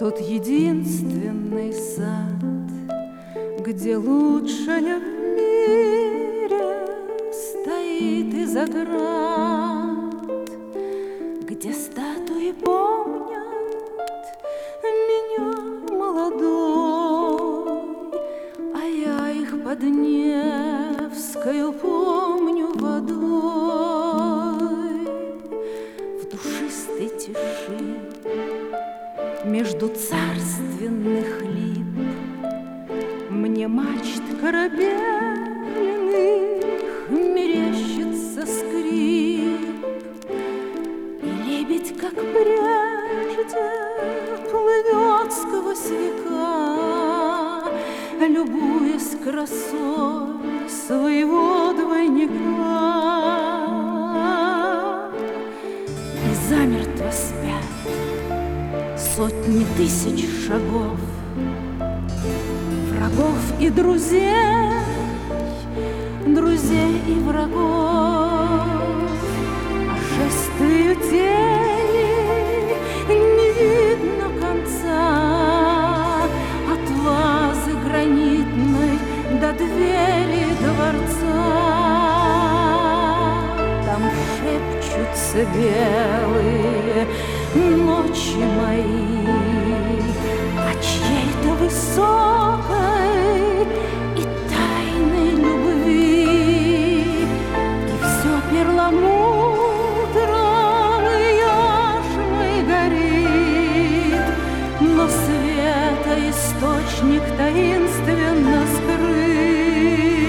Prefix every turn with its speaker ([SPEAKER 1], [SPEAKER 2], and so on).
[SPEAKER 1] Тот единственный сад, где лучшая в мире стоит из оград, где статуи помнят меня молодой, а я их под Невскою помню водой. В душистой тиши между царственных лип мне мачт корабельных мерещится скрип, и лебедь, как прежде, плывет сквозь века, любуясь красой своего двойника. И замертво спят сотни тысяч шагов, врагов и друзей, друзей и врагов. А шествию тени не видно конца, от вазы гранитной до двери дворца. Там шепчутся белые ночи мои о чьей-то высокой и тайной любви, и все перламутром яшмой горит, но света источник таинственно скрыт.